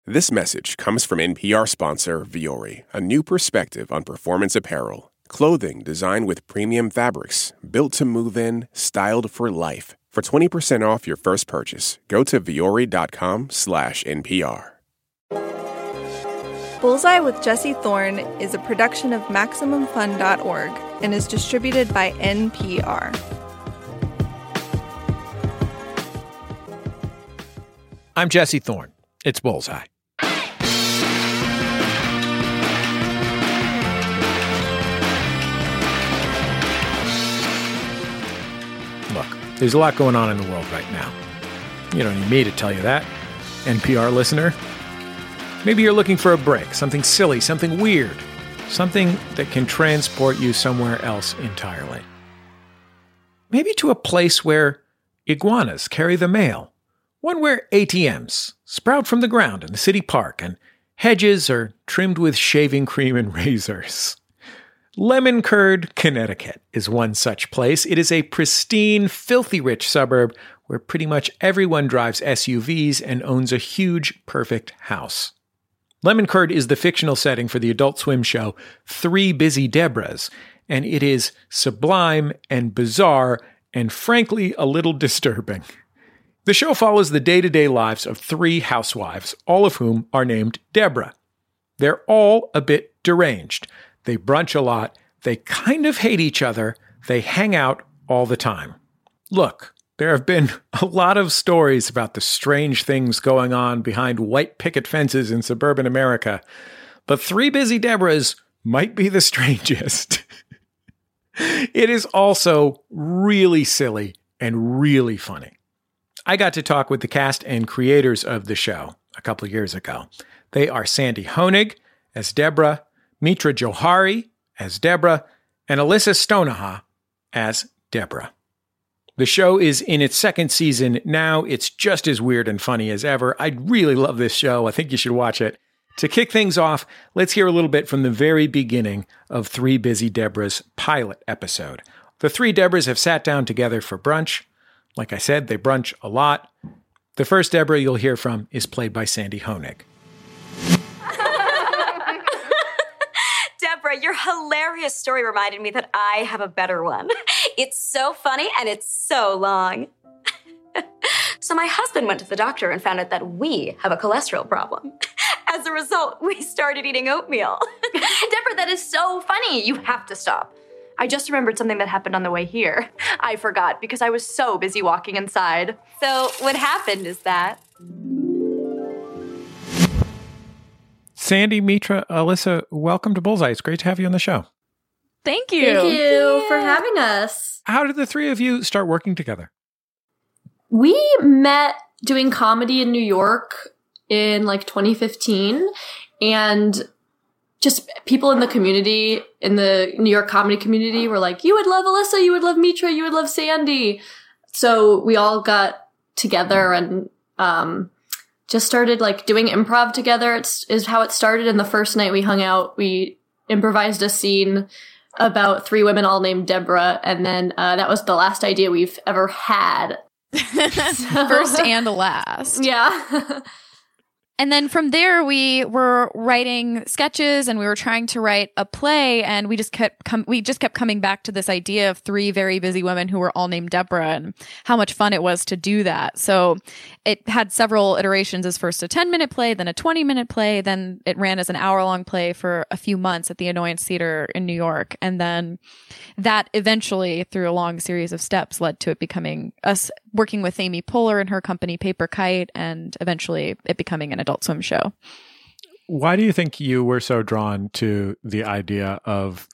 This message comes from NPR sponsor Vuori, a new perspective on performance apparel. Clothing designed with premium fabrics, built to move in, styled for life. For 20% off your first purchase, go to vuori.com/NPR. Bullseye with Jesse Thorne is a production of MaximumFun.org and is distributed by NPR. I'm Jesse Thorne. It's Bullseye. Look, there's a lot going on in the world right now. You don't need me to tell you that, NPR listener. Maybe you're looking for a break, something silly, something weird, something that can transport you somewhere else entirely. Maybe to a place where iguanas carry the mail, one where ATMs sprout from the ground in the city park and hedges are trimmed with shaving cream and razors. Lemon Curd, Connecticut is one such place. It is a pristine, filthy rich suburb where pretty much everyone drives SUVs and owns a huge, perfect house. Lemon Curd is the fictional setting for the Adult Swim show Three Busy Debras, and it is sublime and bizarre and frankly a little disturbing. The show follows the day-to-day lives of three housewives, all of whom are named Deborah. They're all a bit deranged. They brunch a lot, they kind of hate each other, they hang out all the time. Look, there have been a lot of stories about the strange things going on behind white picket fences in suburban America, but Three Busy Debras might be the strangest. It is also really silly and really funny. I got to talk with the cast and creators of the show a couple years ago. They are Sandy Honig as Deborah, Mitra Johari as Deborah, and Alyssa Stoneha as Deborah. The show is in its second season now. It's just as weird and funny as ever. I really love this show. I think you should watch it. To kick things off, let's hear a little bit from the very beginning of Three Busy Debras' pilot episode. The three Debras have sat down together for brunch. Like I said, they brunch a lot. The first Deborah you'll hear from is played by Sandy Honig. Deborah, your hilarious story reminded me that I have a better one. It's so funny and it's so long. So my husband went to the doctor and found out that we have a cholesterol problem. As a result, we started eating oatmeal. Deborah, that is so funny. You have to stop. I just remembered something that happened on the way here. I forgot because I was so busy walking inside. So what happened is that... Sandy, Mitra, Alyssa, welcome to Bullseye. It's great to have you on the show. Thank you. Thank you for having us. How did the three of you start working together? We met doing comedy in New York in 2015, and just people in the community, in the New York comedy community, were like, you would love Alyssa, you would love Mitra, you would love Sandy. So we all got together and just started doing improv together. Is how it started. And the first night we hung out, we improvised a scene about three women all named Deborah. And then that was the last idea we've ever had. First and last. Yeah. And then from there, we were writing sketches and we were trying to write a play, and we just kept coming back to this idea of three very busy women who were all named Deborah and how much fun it was to do that. So it had several iterations as first a 10-minute play, then a 20-minute play, then it ran as an hour-long play for a few months at the Annoyance Theater in New York. And then that eventually, through a long series of steps, led to it becoming us working with Amy Poehler and her company Paper Kite, and eventually it becoming an Adult Swim show. Why do you think you were so drawn to the idea of,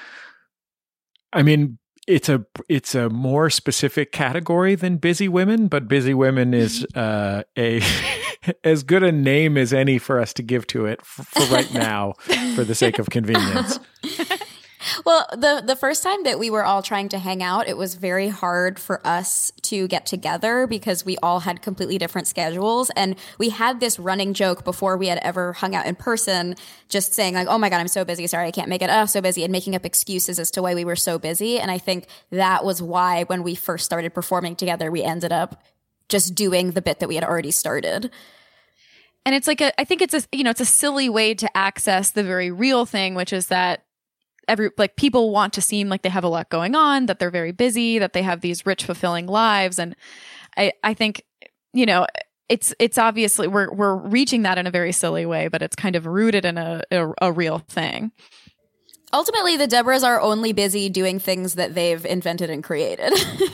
I mean, it's a more specific category than Busy Women, but Busy Women is a as good a name as any for us to give to it for right now, for the sake of convenience. Well, the first time that we were all trying to hang out, it was very hard for us to get together because we all had completely different schedules. And we had this running joke before we had ever hung out in person, just saying like, oh my God, I'm so busy. Sorry, I can't make it. Oh, so busy. And making up excuses as to why we were so busy. And I think that was why when we first started performing together, we ended up just doing the bit that we had already started. And it's like I think it's it's a silly way to access the very real thing, which is that people want to seem like they have a lot going on, that they're very busy, that they have these rich, fulfilling lives. And I think, it's obviously we're reaching that in a very silly way, but it's kind of rooted in a real thing. Ultimately, the Deborahs are only busy doing things that they've invented and created.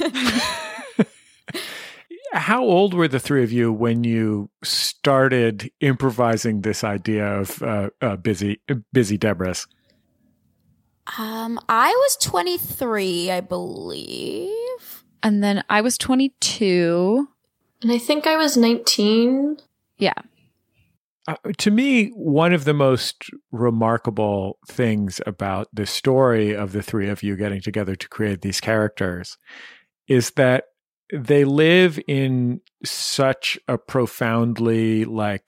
How old were the three of you when you started improvising this idea of busy Deborahs? I was 23, I believe. And then I was 22. And I think I was 19. Yeah. To me, one of the most remarkable things about the story of the three of you getting together to create these characters is that they live in such a profoundly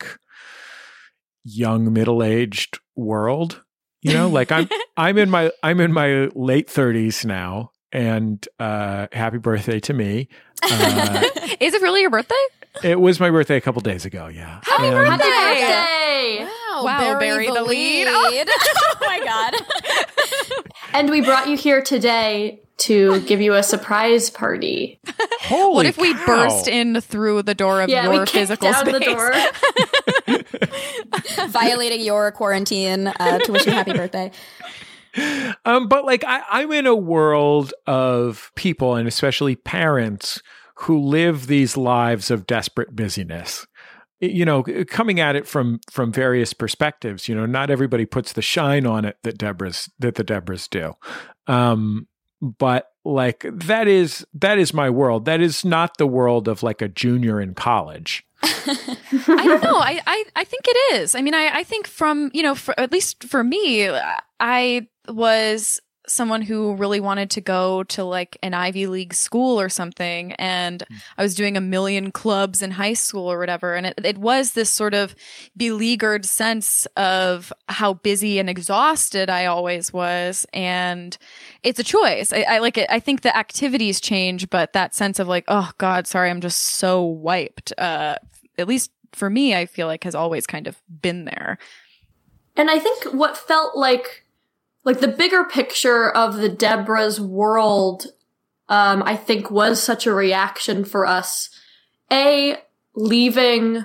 young middle-aged world. I'm in my late 30s now, and happy birthday to me. Is it really your birthday? It was my birthday a couple days ago. Yeah. Happy birthday! Wow, bury the lead. Oh my God. And we brought you here today to give you a surprise party. Holy What if we cow. burst in through the door of your physical down space? the door. Violating your quarantine to wish you happy birthday. But I'm in a world of people, and especially parents, who live these lives of desperate busyness. Coming at it from various perspectives. Not everybody puts the shine on it that the Deborahs do. But that is my world. That is not the world of a junior in college. I don't know. I think it is. I mean, I think from, at least for me, I was someone who really wanted to go to an Ivy League school or something. And I was doing a million clubs in high school or whatever. And it was this sort of beleaguered sense of how busy and exhausted I always was. And it's a choice. I like it. I think the activities change, but that sense of oh God, sorry, I'm just so wiped. At least for me, I feel has always kind of been there. And I think what felt like the bigger picture of the Deborah's world, I think was such a reaction for us. Leaving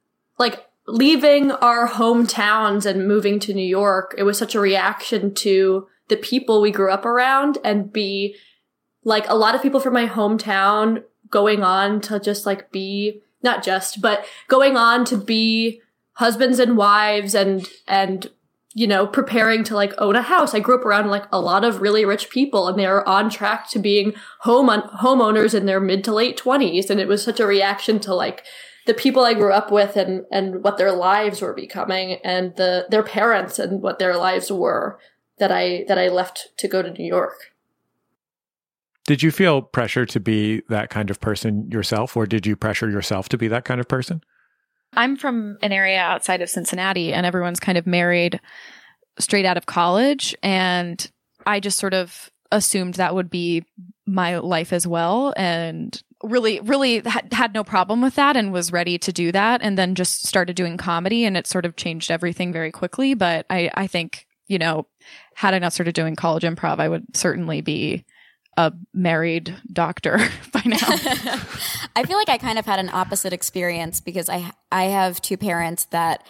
our hometowns and moving to New York, it was such a reaction to the people we grew up around, and B, a lot of people from my hometown going on to just be, not just, but going on to be husbands and wives and preparing to own a house. I grew up around a lot of really rich people, and they are on track to being homeowners in their mid to late 20s. And it was such a reaction to the people I grew up with and what their lives were becoming, and their parents and what their lives were, that I left to go to New York. Did you feel pressure to be that kind of person yourself, or did you pressure yourself to be that kind of person? I'm from an area outside of Cincinnati, and everyone's kind of married straight out of college. And I just sort of assumed that would be my life as well. And really had no problem with that and was ready to do that. And then just started doing comedy, and it sort of changed everything very quickly. But I think, had I not started doing college improv, I would certainly be a married doctor by now. I feel I kind of had an opposite experience because I have two parents that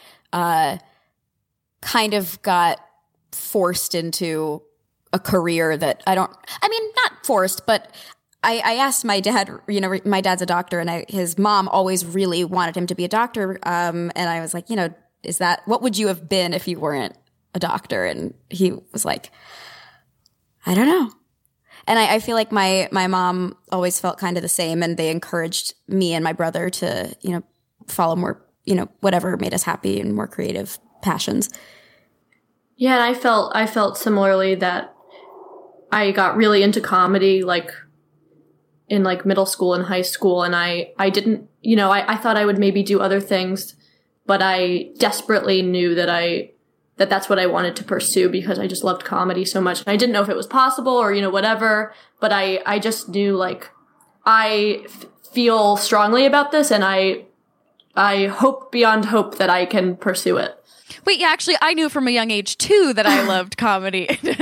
kind of got forced into a career that not forced, but I asked my dad, my dad's a doctor, and his mom always really wanted him to be a doctor. And I was like, what would you have been if you weren't a doctor? And he was like, I don't know. And I feel my mom always felt kind of the same, and they encouraged me and my brother to, follow more, whatever made us happy and more creative passions. Yeah, and I felt similarly that I got really into comedy in middle school and high school, and I didn't, I thought I would maybe do other things, but I desperately knew that that's what I wanted to pursue because I just loved comedy so much. And I didn't know if it was possible or, whatever, but I just knew I feel strongly about this, and I I hope beyond hope that I can pursue it. Wait, yeah, actually, I knew from a young age, too, that I loved comedy. Actually,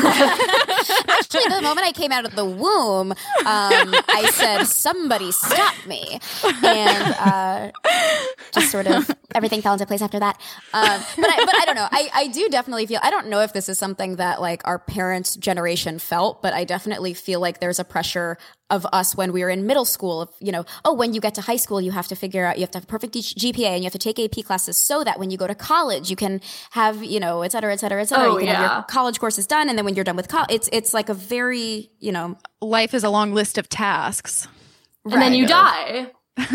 the moment I came out of the womb, I said, somebody stop me. And just sort of everything fell into place after that. But I don't know. I do definitely feel, I don't know if this is something that like our parents' generation felt, but I definitely feel like there's a pressure of us when we were in middle school of, you know, oh, when you get to high school, you have to figure out, you have to have a perfect GPA and you have to take AP classes so that when you go to college, you can have, you know, et cetera, et cetera, et cetera. Oh, you can yeah. have your college courses done. And then when you're done with college, it's like a very, you know. Life is a long list of tasks. And then you die.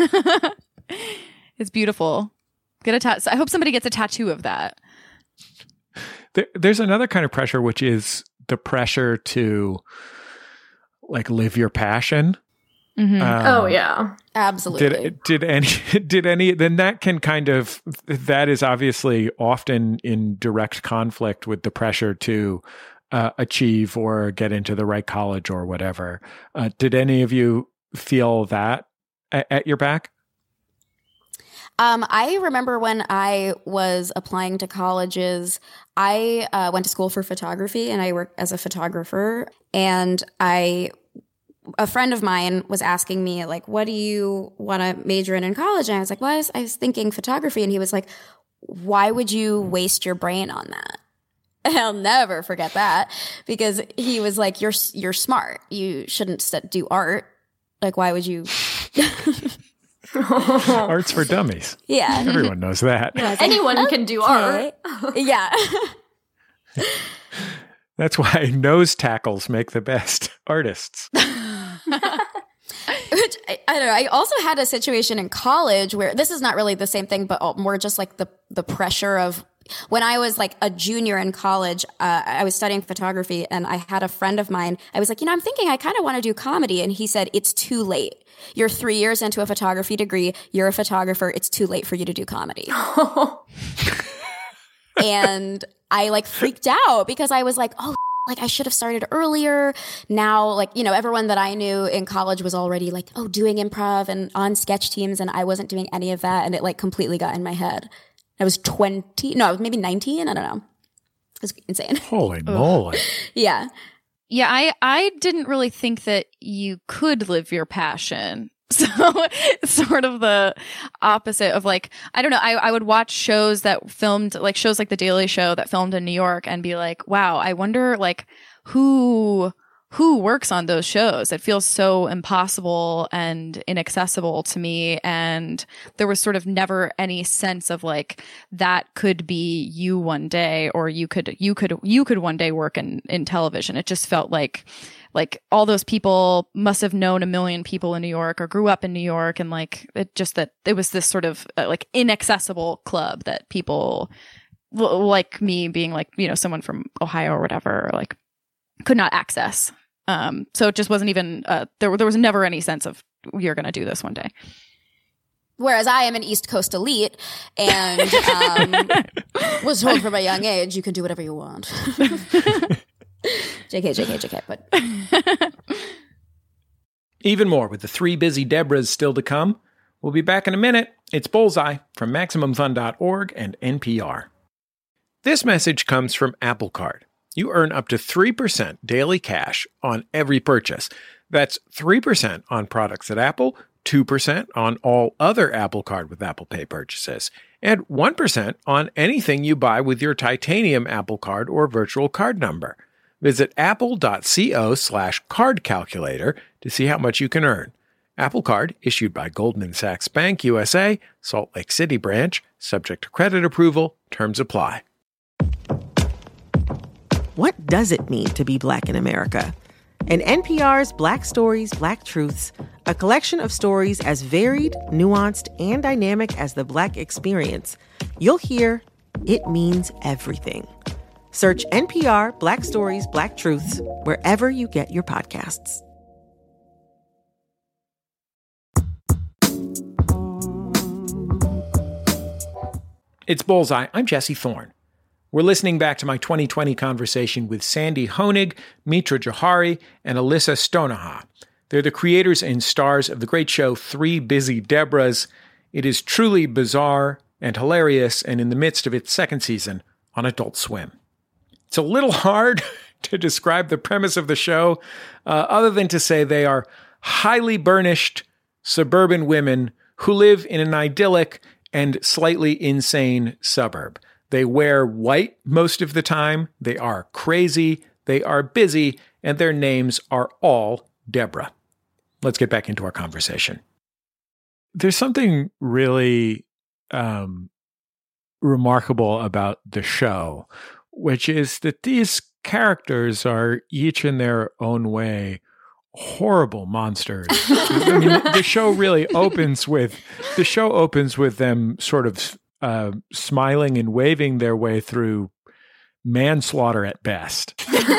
It's beautiful. Get a tattoo. I hope somebody gets a tattoo of that. There's another kind of pressure, which is the pressure to like live your passion. Mm-hmm. Oh yeah, Absolutely. Did any, then that can kind of, that is obviously often in direct conflict with the pressure to achieve or get into the right college or whatever. Did any of you feel that at your back? I remember when I was applying to colleges, I went to school for photography and I worked as a photographer. And a friend of mine was asking me, like, what do you want to major in college? And I was like, well, I was thinking photography. And he was like, why would you waste your brain on that? And I'll never forget that because he was like, you're smart. You shouldn't do art. Like, why would you? Art's for dummies. Yeah. Everyone knows that. Yeah, anyone can do art. Yeah. That's why nose tackles make the best artists. Which, I don't know. I also had a situation in college where this is not really the same thing, but more just like the pressure of when I was like a junior in college, I was studying photography and I had a friend of mine. I was like, you know, I'm thinking I kind of want to do comedy. And he said, it's too late. You're 3 years into a photography degree. You're a photographer. It's too late for you to do comedy. And I like freaked out because I was like, oh, like I should have started earlier. Now, like, you know, everyone that I knew in college was already like, oh, doing improv and on sketch teams. And I wasn't doing any of that. And it like completely got in my head. I was 20. No, I was maybe 19. I don't know. It was insane. Holy moly. Yeah. Yeah, I didn't really think that you could live your passion. So it's sort of the opposite of like, I don't know, I would watch shows that filmed, like shows like The Daily Show that filmed in New York and be like, wow, I wonder like who works on those shows. It feels so impossible and inaccessible to me. And there was sort of never any sense of like, that could be you one day, or you could one day work in television. It just felt like all those people must have known a million people in New York or grew up in New York. And like, that it was this sort of like inaccessible club that people like me being like, you know, someone from Ohio or whatever, like could not access. So it just wasn't even, there was never any sense of you're going to do this one day. Whereas I am an East Coast elite and was told from a young age, you can do whatever you want. JK, but. Even more with the 3 busy Debras still to come. We'll be back in a minute. It's Bullseye from MaximumFun.org and NPR. This message comes from Apple Card. You earn up to 3% daily cash on every purchase. That's 3% on products at Apple, 2% on all other Apple Card with Apple Pay purchases, and 1% on anything you buy with your titanium Apple Card or virtual card number. Visit apple.co/card calculator to see how much you can earn. Apple Card issued by Goldman Sachs Bank USA, Salt Lake City branch, subject to credit approval. Terms apply. What does it mean to be Black in America? In NPR's Black Stories, Black Truths, a collection of stories as varied, nuanced, and dynamic as the Black experience, you'll hear it means everything. Search NPR Black Stories, Black Truths wherever you get your podcasts. It's Bullseye. I'm Jesse Thorne. We're listening back to my 2020 conversation with Sandy Honig, Mitra Jouhari, and Alyssa Stoneha. They're the creators and stars of the great show 3 Busy Debras. It is truly bizarre and hilarious, and in the midst of its second season on Adult Swim. It's a little hard to describe the premise of the show, other than to say they are highly burnished suburban women who live in an idyllic and slightly insane suburb. They wear white most of the time. They are crazy. They are busy. And their names are all Deborah. Let's get back into our conversation. There's something really remarkable about the show, which is that these characters are each in their own way horrible monsters. I mean, the show really opens with them sort of smiling and waving their way through manslaughter at best.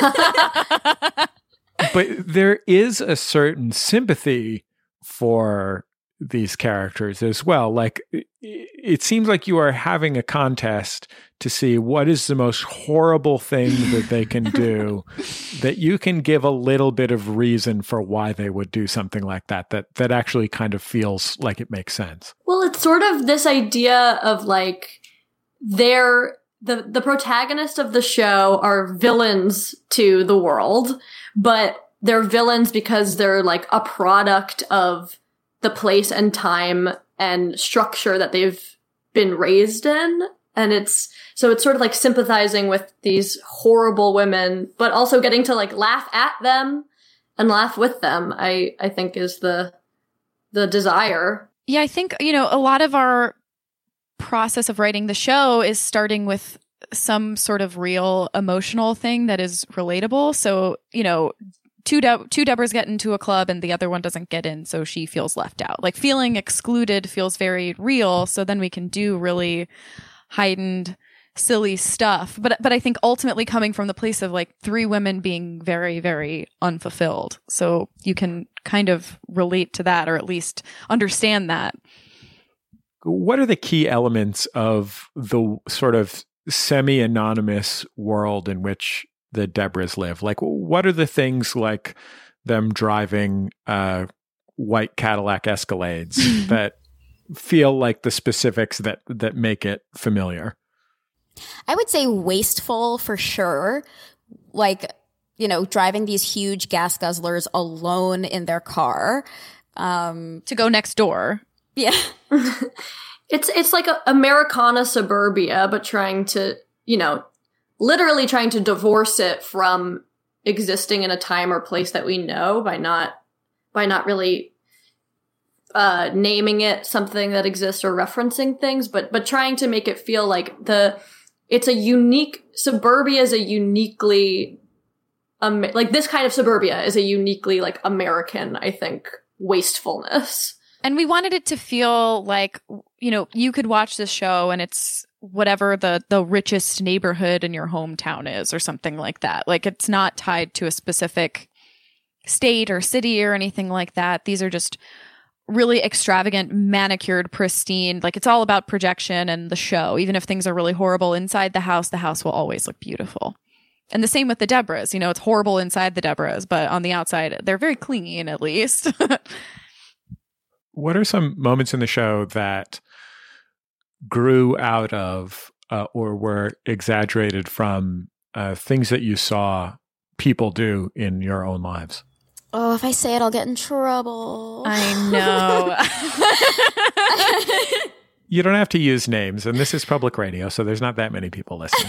But there is a certain sympathy for these characters as well. Like, it seems like you are having a contest to see what is the most horrible thing that they can do, that you can give a little bit of reason for why they would do something like that actually kind of feels like it makes sense. Well, it's sort of this idea of like the protagonist of the show are villains to the world, but they're villains because they're like a product of the place and time and structure that they've been raised in. And it's sort of like sympathizing with these horrible women, but also getting to like laugh at them and laugh with them, I think is the desire. Yeah, I think, a lot of our process of writing the show is starting with some sort of real emotional thing that is relatable. So, two Deborahs get into a club and the other one doesn't get in, so she feels left out. Like, feeling excluded feels very real, so then we can do really heightened, silly stuff. But I think ultimately coming from the place of like three women being very, very unfulfilled. So you can kind of relate to that, or at least understand that. What are the key elements of the sort of semi-anonymous world in which the Deborahs live? Like, what are the things, like them driving white Cadillac Escalades that feel like the specifics that make it familiar? I would say wasteful for sure. Like, driving these huge gas guzzlers alone in their car. To go next door. Yeah. It's like Americana suburbia, but trying to, literally trying to divorce it from existing in a time or place that we know by not really naming it something that exists or referencing things, but trying to make it feel like suburbia is a uniquely, like this kind of suburbia is a uniquely like American, I think, wastefulness. And we wanted it to feel like, you could watch this show and it's whatever the richest neighborhood in your hometown is or something like that. Like, it's not tied to a specific state or city or anything like that. These are just really extravagant, manicured, pristine. Like, it's all about projection and the show. Even if things are really horrible inside the house will always look beautiful. And the same with the Deborahs. It's horrible inside the Deborahs, but on the outside, they're very clean, at least. What are some moments in the show that grew out of or were exaggerated from things that you saw people do in your own lives? Oh, if I say it, I'll get in trouble. I know. You don't have to use names, and this is public radio, so there's not that many people listening.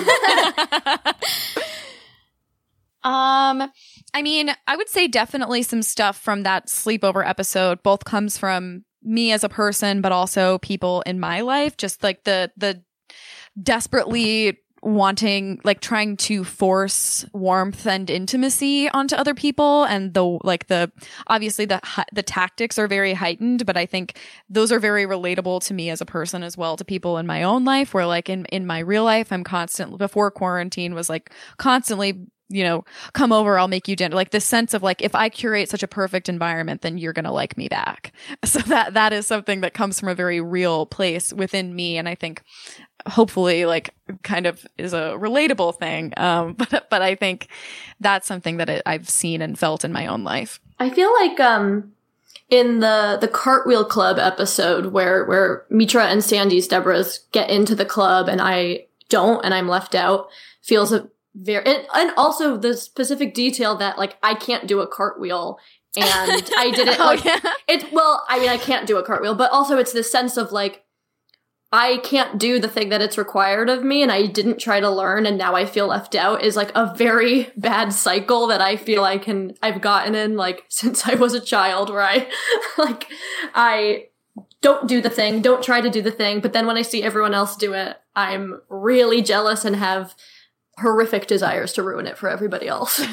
I mean, I would say definitely some stuff from that sleepover episode both comes from me as a person, but also people in my life. Just like the desperately wanting, like trying to force warmth and intimacy onto other people, and obviously the tactics are very heightened, but I think those are very relatable to me as a person as well, to people in my own life, where like in my real life, I'm constantly, before quarantine, was like constantly, come over, I'll make you dinner. Like this sense of like, if I curate such a perfect environment, then you're going to like me back. So that is something that comes from a very real place within me. And I think hopefully like kind of is a relatable thing. But I think that's something that I've seen and felt in my own life. I feel like, in the Cartwheel Club episode where Mitra and Sandy's Deborah's get into the club and I don't, and I'm left out, feels a very, and also the specific detail that like I can't do a cartwheel and I didn't I can't do a cartwheel, but also it's this sense of like I can't do the thing that it's required of me and I didn't try to learn and now I feel left out is like a very bad cycle that I feel I've gotten in like since I was a child, where I don't do the thing, don't try to do the thing, but then when I see everyone else do it, I'm really jealous and have horrific desires to ruin it for everybody else.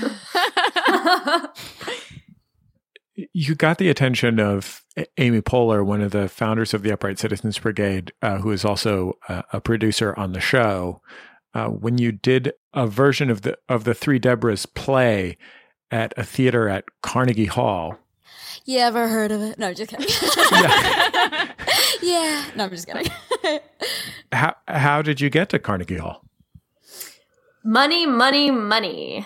You got the attention of Amy Poehler, one of the founders of the Upright Citizens Brigade, who is also a producer on the show, when you did a version of the Three Deborahs play at a theater at Carnegie Hall. You ever heard of it? No, just kidding. Yeah. No, I'm just kidding. How did you get to Carnegie Hall? Money, money, money.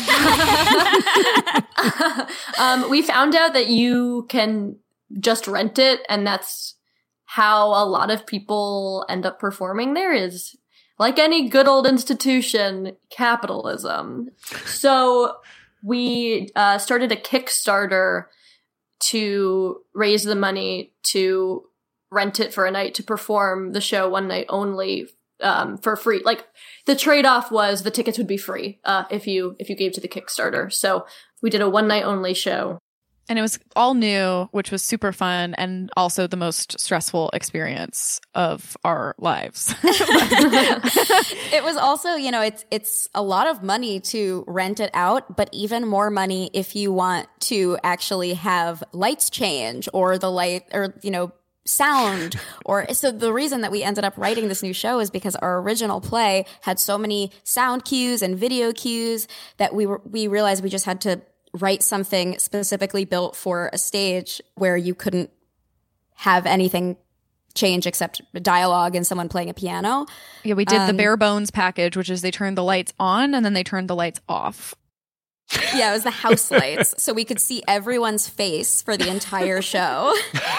We found out that you can just rent it, and that's how a lot of people end up performing there, is like any good old institution, capitalism. So we started a Kickstarter to raise the money to rent it for a night to perform the show one night only for free. Like the trade-off was the tickets would be free if you gave to the Kickstarter. So we did a one night only show. And it was all new, which was super fun and also the most stressful experience of our lives. It was also, it's a lot of money to rent it out, but even more money if you want to actually have lights change or the light or, sound. So the reason that we ended up writing this new show is because our original play had so many sound cues and video cues that we realized we just had to write something specifically built for a stage where you couldn't have anything change except dialogue and someone playing a piano. Yeah, we did the bare bones package, which is they turned the lights on and then they turned the lights off. Yeah, it was the house lights. So we could see everyone's face for the entire show.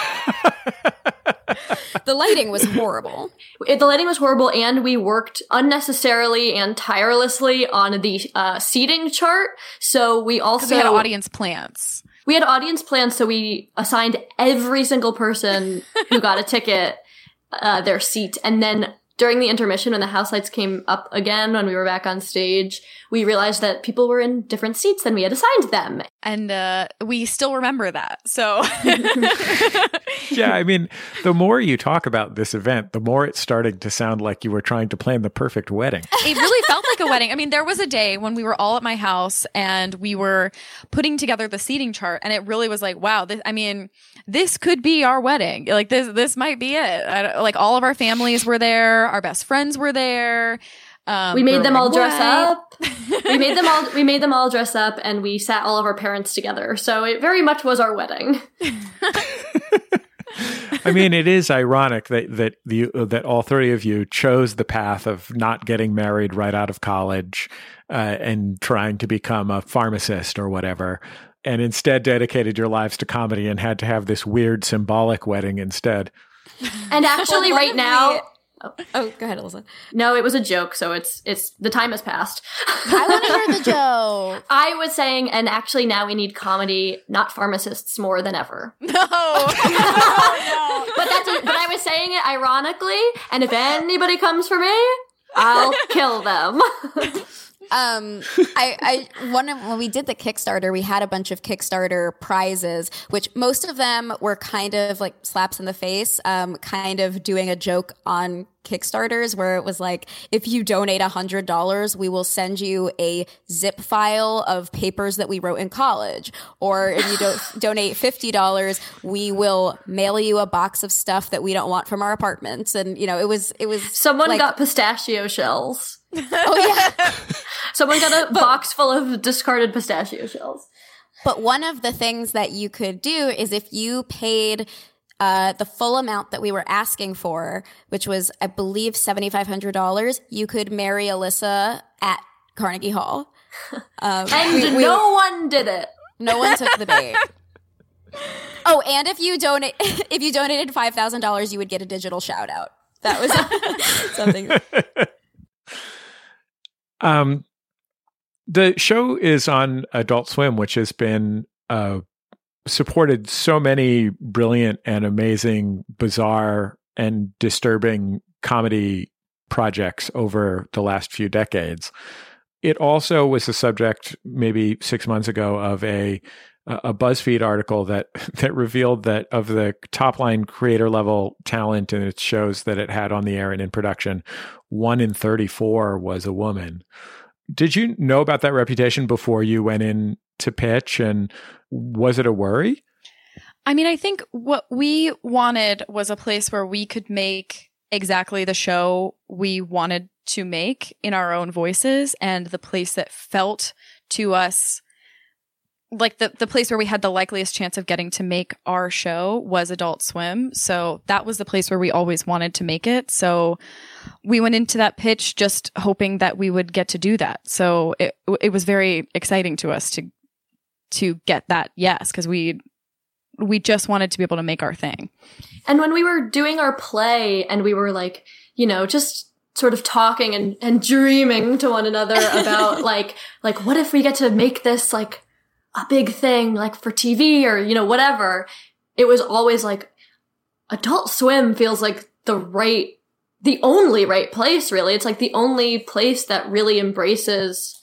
The lighting was horrible. The lighting was horrible, and we worked unnecessarily and tirelessly on the seating chart. So we also had audience plans. We had audience plans, so we assigned every single person who got a ticket their seat. And then during the intermission, when the house lights came up again, when we were back on stage, we realized that people were in different seats than we had assigned them. And we still remember that. So yeah, I mean, the more you talk about this event, the more it's starting to sound like you were trying to plan the perfect wedding. It really felt like a wedding. I mean, there was a day when we were all at my house and we were putting together the seating chart, and it really was like, wow, this could be our wedding. Like this might be it. Like all of our families were there. Our best friends were there. We made them all dress up. We made them all dress up, and we sat all of our parents together. So it very much was our wedding. I mean, it is ironic that all three of you chose the path of not getting married right out of college and trying to become a pharmacist or whatever, and instead dedicated your lives to comedy and had to have this weird symbolic wedding instead. And actually, right now. Oh, go ahead, Alyssa. No, it was a joke, so it's the time has passed. I want to hear the joke. I was saying, and actually now we need comedy, not pharmacists, more than ever. No. Oh, no. But I was saying it ironically, and if anybody comes for me, I'll kill them. When we did the Kickstarter, we had a bunch of Kickstarter prizes, which most of them were kind of like slaps in the face, kind of doing a joke on Kickstarters where it was like, if you donate $100, we will send you a zip file of papers that we wrote in college. Or if you donate $50, we will mail you a box of stuff that we don't want from our apartments. And, it was someone like, got pistachio shells. Oh, yeah. Someone got a box full of discarded pistachio shells. But one of the things that you could do is if you paid the full amount that we were asking for, which was, I believe, $7,500, you could marry Alyssa at Carnegie Hall. And no one did it. No one took the bait. Oh, and if you donated $5,000, you would get a digital shout out. That was something. The show is on Adult Swim, which has been supported so many brilliant and amazing, bizarre and disturbing comedy projects over the last few decades. It also was the subject maybe 6 months ago of a BuzzFeed article that revealed that of the top line creator level talent in its shows that it had on the air and in production, 1 in 34 was a woman. Did you know about that reputation before you went in to pitch, and was it a worry? I mean, I think what we wanted was a place where we could make exactly the show we wanted to make in our own voices, and the place that felt to us like the place where we had the likeliest chance of getting to make our show was Adult Swim. So that was the place where we always wanted to make it. So we went into that pitch just hoping that we would get to do that. So it was very exciting to us to get that yes, because we just wanted to be able to make our thing. And when we were doing our play and we were like, you know, just sort of talking and dreaming to one another about like what if we get to make this like a big thing, like for TV or, you know, whatever. It was always like Adult Swim feels like the only right place, really. It's like the only place that really embraces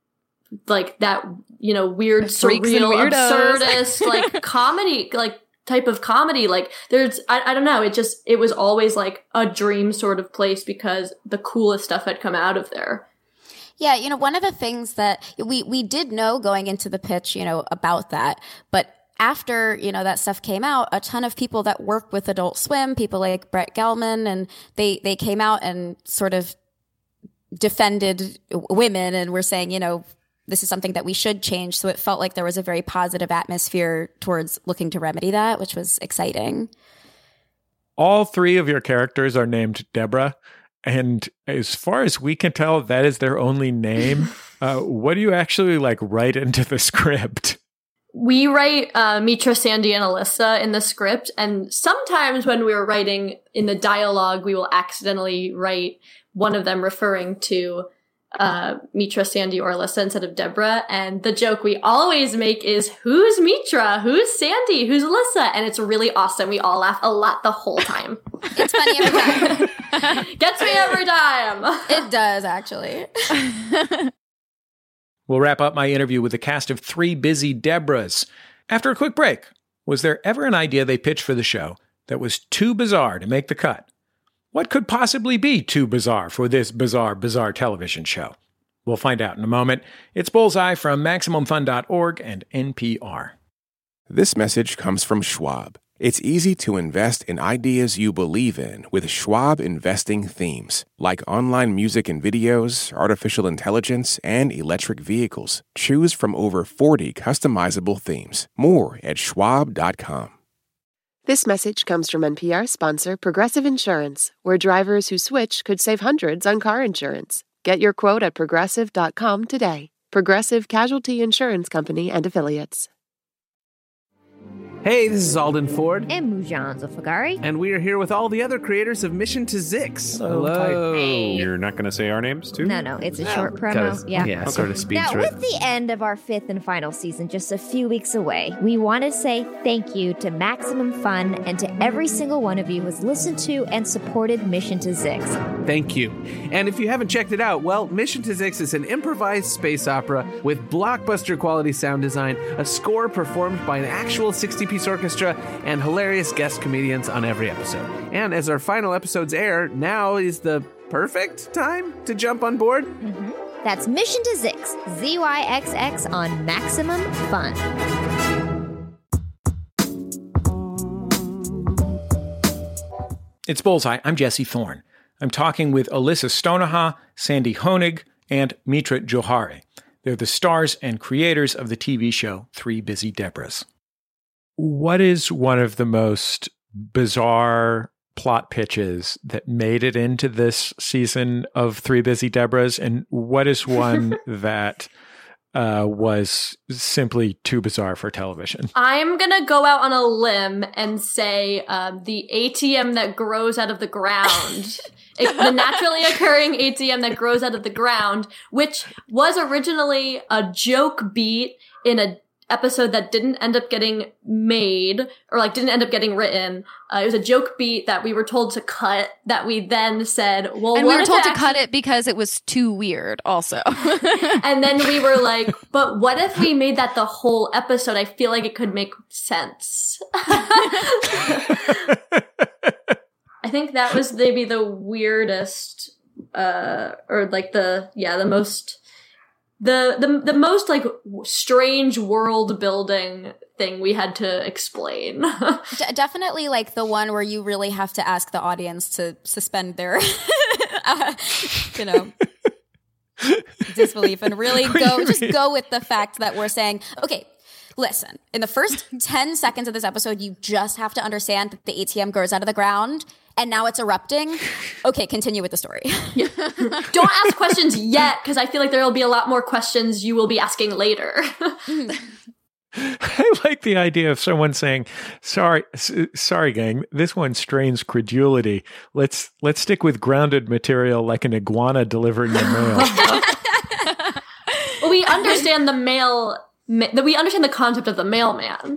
like that, you know, weird, surreal, absurdist, like comedy, like type of comedy. Like there's, I don't know. It was always like a dream sort of place because the coolest stuff had come out of there. Yeah, you know, one of the things that we did know going into the pitch, you know, about that, but after, you know, that stuff came out, a ton of people that work with Adult Swim, people like Brett Gelman, and they came out and sort of defended women and were saying, you know, this is something that we should change. So it felt like there was a very positive atmosphere towards looking to remedy that, which was exciting. All 3 of your characters are named Deborah. And as far as we can tell, that is their only name. What do you actually like write into the script? We write Mitra, Sandy, and Alyssa in the script. And sometimes when we were writing in the dialogue, we will accidentally write one of them referring to Mitra, Sandy, or Alyssa instead of Deborah. And the joke we always make is, who's Mitra? Who's Sandy? Who's Alyssa? And it's really awesome. We all laugh a lot the whole time. It's funny every time. Gets me every time. It does, actually. We'll wrap up my interview with a cast of 3 busy Deborahs. After a quick break, was there ever an idea they pitched for the show that was too bizarre to make the cut? What could possibly be too bizarre for this bizarre television show? We'll find out in a moment. It's Bullseye from MaximumFun.org and NPR. This message comes from Schwab. It's easy to invest in ideas you believe in with Schwab investing themes, like online music and videos, artificial intelligence, and electric vehicles. Choose from over 40 customizable themes. More at schwab.com. This message comes from NPR sponsor Progressive Insurance, where drivers who switch could save hundreds on car insurance. Get your quote at progressive.com today. Progressive Casualty Insurance Company and Affiliates. Hey, this is Alden Ford. And Mujan Zulfagari. And we are here with all the other creators of Mission to Zix. Hello. Hey. You're not going to say our names, too? No, it's a short promo. Yeah, sort of speed now, through with the end of our 5th and final season just a few weeks away, we want to say thank you to Maximum Fun and to every single one of you who has listened to and supported Mission to Zix. Thank you. And if you haven't checked it out, well, Mission to Zix is an improvised space opera with blockbuster quality sound design, a score performed by an actual 60-piece orchestra, and hilarious guest comedians on every episode. And as our final episodes air, now is the perfect time to jump on board. Mm-hmm. That's Mission to Zix, ZYXX on Maximum Fun. It's Bullseye. I'm Jesse Thorne. I'm talking with Alyssa Stoneha, Sandy Honig, and Mitra Jouhari. They're the stars and creators of the TV show 3 Busy Deborahs. What is one of the most bizarre plot pitches that made it into this season of 3 Busy Deborahs? And what is one that was simply too bizarre for television. I'm going to go out on a limb and say the ATM that grows out of the ground. The naturally occurring ATM that grows out of the ground, which was originally a joke beat in a episode that didn't end up getting made, or like didn't end up getting written. It was a joke beat that we were told to cut, that we then said, well, and what we were if told to actually- cut it because it was too weird also. And then we were like, but what if we made that the whole episode? I feel like it could make sense. I think that was maybe the weirdest, or like the most like strange world building thing we had to explain. Definitely like the one where you really have to ask the audience to suspend their, disbelief and really go with the fact that we're saying, okay, listen, in the first 10 seconds of this episode, you just have to understand that the ATM grows out of the ground and now it's erupting. Okay, continue with the story. Don't ask questions yet, because I feel like there will be a lot more questions you will be asking later. I like the idea of someone saying, sorry, gang, this one strains credulity. Let's stick with grounded material like an iguana delivering the mail. Well, we understand the mail... we understand the concept of the mailman.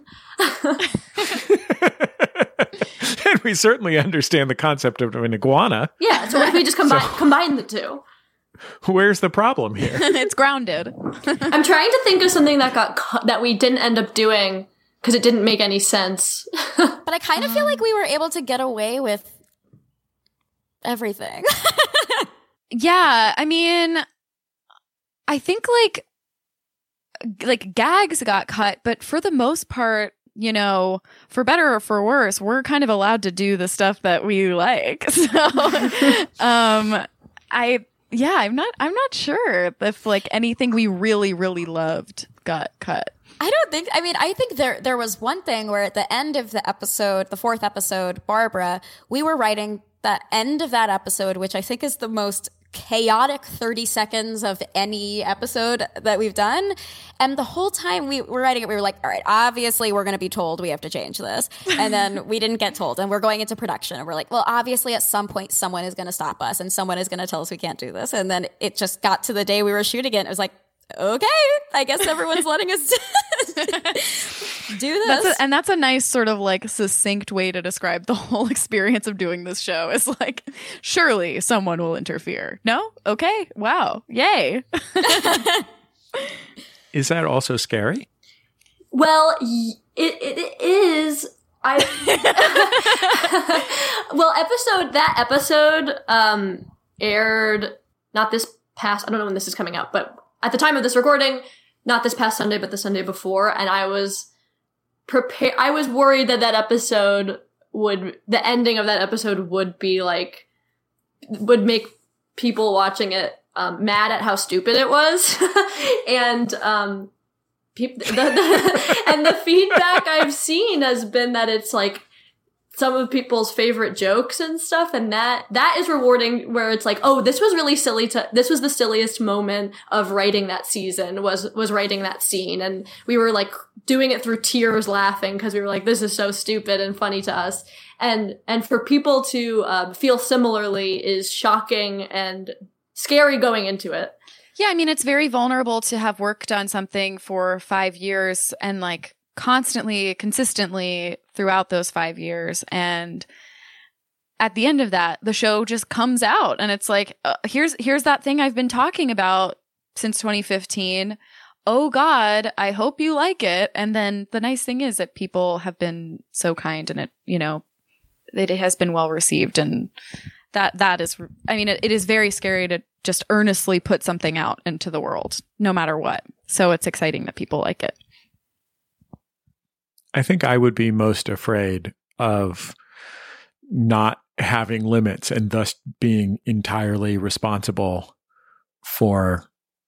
And we certainly understand the concept of an iguana. Yeah, so what if we just combine the two? Where's the problem here? It's grounded. I'm trying to think of something that we didn't end up doing because it didn't make any sense. But I kind of feel like we were able to get away with everything. Yeah, I mean, I think like gags got cut, but for the most part, you know, for better or for worse, we're kind of allowed to do the stuff that we like. So, I'm not sure if like anything we really, really loved got cut. I think there was one thing where at the end of the episode, the fourth episode, Barbara, we were writing that end of that episode, which I think is the most chaotic 30 seconds of any episode that we've done. And the whole time we were writing it, we were like, all right, obviously we're going to be told we have to change this. And then we didn't get told. And we're going into production. And we're like, well, obviously at some point someone is going to stop us and someone is going to tell us we can't do this. And then it just got to the day we were shooting it. And it was like, okay, I guess everyone's letting us do this. That's a nice sort of like succinct way to describe the whole experience of doing this show. Is like, surely someone will interfere. No? Okay. Wow. Yay. Is that also scary? Well, it is. Well, that episode aired not this past, I don't know when this is coming out, but at the time of this recording, not this past Sunday, but the Sunday before, and I was prepared. I was worried that the ending of that episode would be like, would make people watching it mad at how stupid it was, and and the feedback I've seen has been that it's like some of people's favorite jokes and stuff, and that is rewarding, where it's like, oh, this was really silly this was the silliest moment of writing that season, was writing that scene, and we were like doing it through tears laughing because we were like, this is so stupid and funny to us, and for people to feel similarly is shocking and scary going into it. Yeah, I mean, it's very vulnerable to have worked on something for 5 years and like constantly, consistently throughout those 5 years. And at the end of that, the show just comes out and it's like, here's that thing I've been talking about since 2015. Oh God, I hope you like it. And then the nice thing is that people have been so kind and it has been well received. And that is, I mean, it is very scary to just earnestly put something out into the world, no matter what. So it's exciting that people like it. I think I would be most afraid of not having limits and thus being entirely responsible for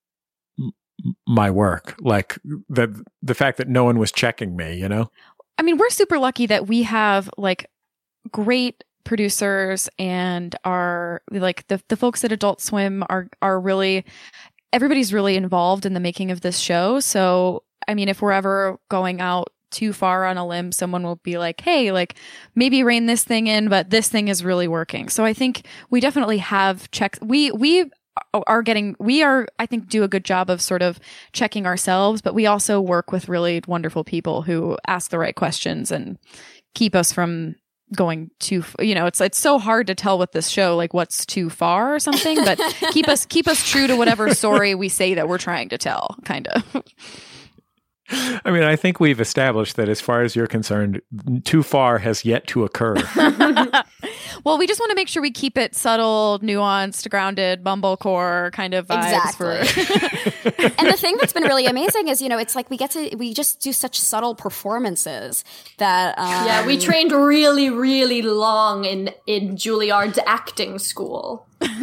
my work. Like the fact that no one was checking me, you know? I mean, we're super lucky that we have like great producers and are like the folks at Adult Swim are really everybody's really involved in the making of this show. So, I mean, if we're ever going out too far on a limb, someone will be like, hey, like maybe rein this thing in, but this thing is really working. So I think we definitely have checks. We are, I think, do a good job of sort of checking ourselves, but we also work with really wonderful people who ask the right questions and keep us from going too, it's so hard to tell with this show, like what's too far or something, but keep us true to whatever story we say that we're trying to tell, kind of. I mean, I think we've established that as far as you're concerned, too far has yet to occur. Well, we just want to make sure we keep it subtle, nuanced, grounded, mumblecore kind of vibes. Exactly. And the thing that's been really amazing is, it's like we just do such subtle performances that... we trained really, really long in Juilliard's acting school.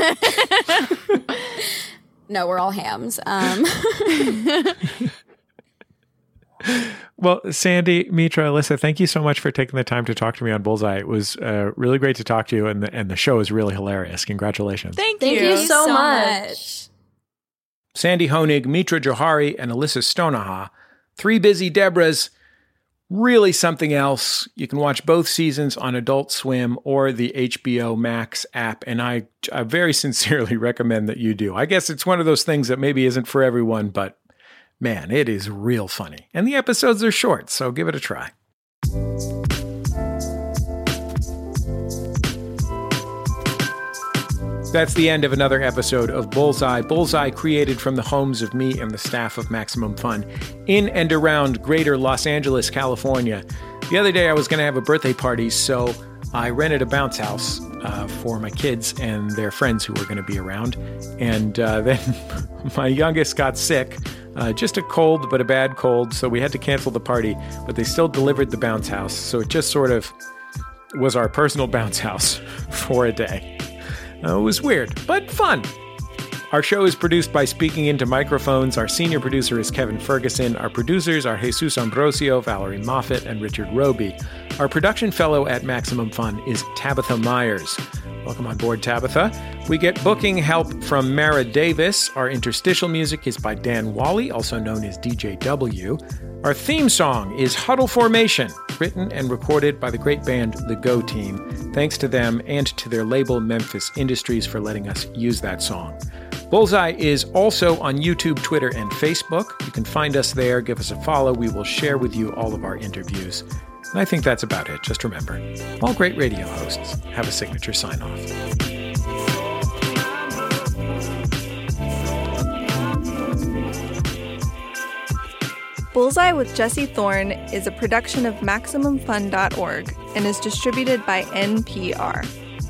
No, we're all hams. Well, Sandy, Mitra, Alyssa, thank you so much for taking the time to talk to me on Bullseye. It was really great to talk to you, and the show is really hilarious. Congratulations. Thank you so much. Sandy Honig, Mitra Johari, and Alyssa Stoneha, 3 busy Debras, really something else. You can watch both seasons on Adult Swim or the HBO Max app, and I very sincerely recommend that you do. I guess it's one of those things that maybe isn't for everyone, but man, it is real funny. And the episodes are short, so give it a try. That's the end of another episode of Bullseye. Bullseye created from the homes of me and the staff of Maximum Fun in and around greater Los Angeles, California. The other day I was going to have a birthday party, so I rented a bounce house for my kids and their friends who were going to be around. And then my youngest got sick. Just a cold, but a bad cold, so we had to cancel the party, but they still delivered the bounce house, so it just sort of was our personal bounce house for a day. It was weird, but fun. Our show is produced by Speaking Into Microphones. Our senior producer is Kevin Ferguson. Our producers are Jesus Ambrosio, Valerie Moffat, and Richard Roby. Our production fellow at Maximum Fun is Tabitha Myers. Welcome on board, Tabitha. We get booking help from Mara Davis. Our interstitial music is by Dan Wally, also known as DJW. Our theme song is Huddle Formation, written and recorded by the great band The Go Team. Thanks to them and to their label Memphis Industries for letting us use that song. Bullseye is also on YouTube, Twitter, and Facebook. You can find us there. Give us a follow. We will share with you all of our interviews. And I think that's about it. Just remember, all great radio hosts have a signature sign-off. Bullseye with Jesse Thorne is a production of MaximumFun.org and is distributed by NPR.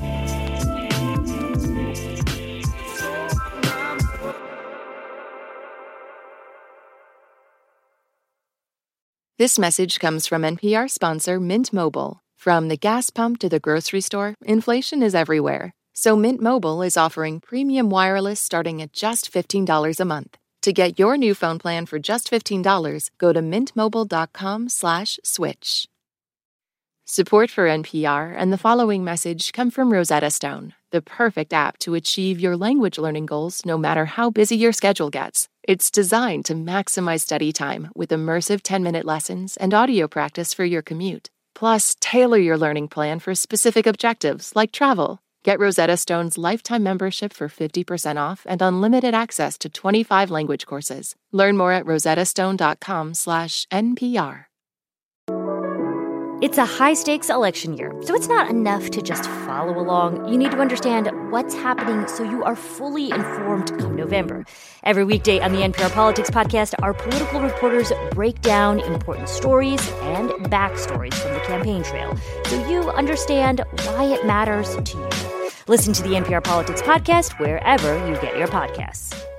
This message comes from NPR sponsor Mint Mobile. From the gas pump to the grocery store, inflation is everywhere. So Mint Mobile is offering premium wireless starting at just $15 a month. To get your new phone plan for just $15, go to mintmobile.com/switch. Support for NPR and the following message come from Rosetta Stone, the perfect app to achieve your language learning goals no matter how busy your schedule gets. It's designed to maximize study time with immersive 10-minute lessons and audio practice for your commute. Plus, tailor your learning plan for specific objectives like travel. Get Rosetta Stone's lifetime membership for 50% off and unlimited access to 25 language courses. Learn more at rosettastone.com/NPR. It's a high-stakes election year, so it's not enough to just follow along. You need to understand what's happening so you are fully informed come November. Every weekday on the NPR Politics Podcast, our political reporters break down important stories and backstories from the campaign trail so you understand why it matters to you. Listen to the NPR Politics Podcast wherever you get your podcasts.